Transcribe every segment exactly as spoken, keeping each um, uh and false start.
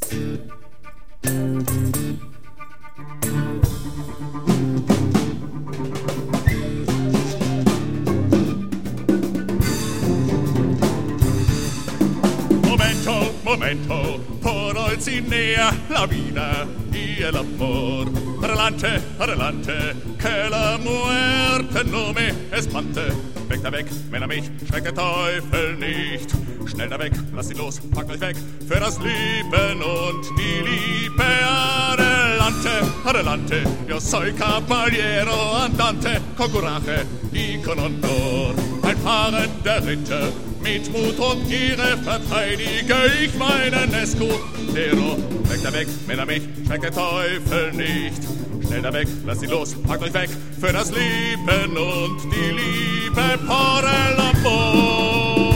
Momento, momento, por Olcinea, la vida y el amor. Adelante, adelante, que la muerte no me espante. Weg da weg, Männer mich, schreckt der Teufel nicht. Schnell da weg, lass sie los, packt euch weg für das Leben und die Liebe. Adelante, adelante, yo soy caballero andante, con coraje y con honor. Ein fahrender Ritter, mit Mut und Ehre verteidige ich meinen Escudero. Weg da weg, Männer mich, schreckt der Teufel nicht. Schnell da weg, lass sie los, packt euch weg für das Leben und die Liebe, por el amor.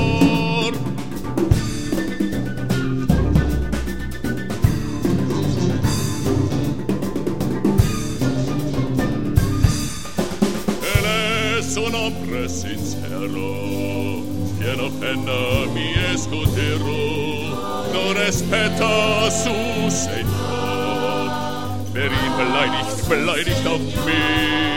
Él es un hombre sincero, quien ofenda mi escudero, no respeta a su señor. Wer ihn beleidigt, beleidigt auch mich.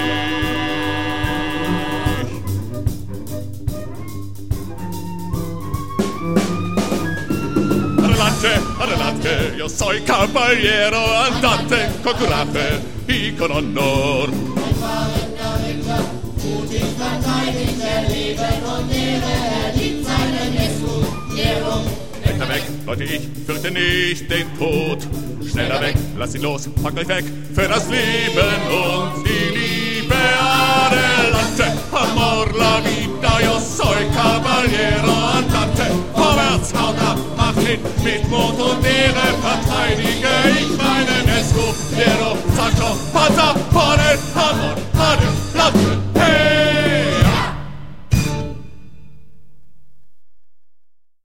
Adelante, adelante, yo soy caballero andante, con coraje y con honor. Ein fahrender Ritter, mutig verteidigt er Leben und Ehre, er liebt seinen Escudero. Weg da weg, Leute, ich fürchte nicht den Tod. Schnell da weg, lasst ihn los, packt euch weg für das Leben und die Liebe. Adelante, amor, la vida, yo soy caballero andante. Vorwärts, haut ab, macht hin, mit Mut und Ehre verteidigt